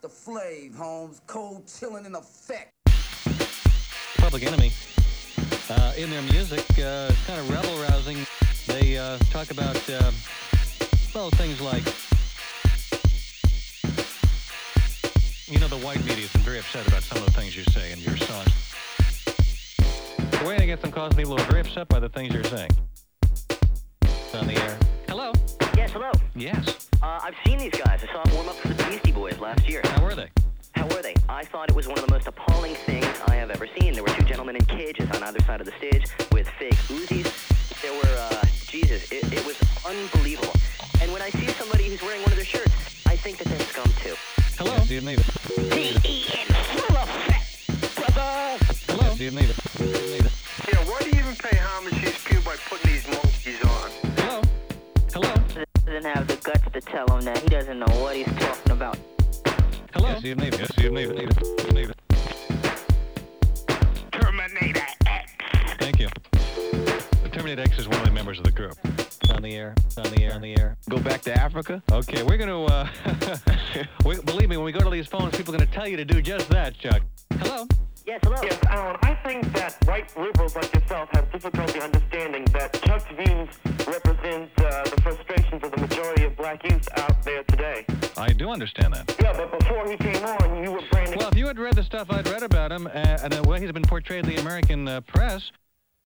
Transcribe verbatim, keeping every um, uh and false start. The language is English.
the Flav, Holmes. Cold chilling in effect. Public Enemy, uh, in their music, uh, kind of rebel-rousing. They uh, talk about, uh, well, things like, you know, the white media has been very upset about some of the things you say in your songs. The way to get them causing people who are very upset by the things you're saying. On the air. Hello? Yes, hello. Yes. Uh, I've seen these guys. I saw them warm up for the Beastie Boys last year. How were they? How were they? I thought it was one of the most appalling things I have ever seen. There were two gentlemen in cages on either side of the stage with fake Uzis. There were, uh, Jesus, it, it was unbelievable. And when I see somebody who's wearing one of their shirts, I think that they're scum too. Hello? Yes, you need it. D E N full of fat, brother! Hello? Yes, you need it. You need it. Yeah, why do you even pay homage to these people by putting these monkeys on? Hello? Hello? Doesn't have the guts to tell him that. He doesn't know what he's talking about. Hello? Yes, you need it. Yes, you need it. Need it. You need it. Terminator X. Thank you. The Terminator X is one of the members of the group. On the air. On the air. On the air. Go back to Africa? Okay, we're going to, uh... we, believe me, when we go to these phones, people are going to tell you to do just that, Chuck. Hello? Yes, hello. Yes, Alan, I think that white liberals like yourself have difficulty understanding that Chuck's views represent uh, the frustrations of the majority of black youth out there today. I do understand that. Yeah, but before he came on, you were branding... Well, if you had read the stuff I'd read about him, uh, and the way he's been portrayed in the American uh, press,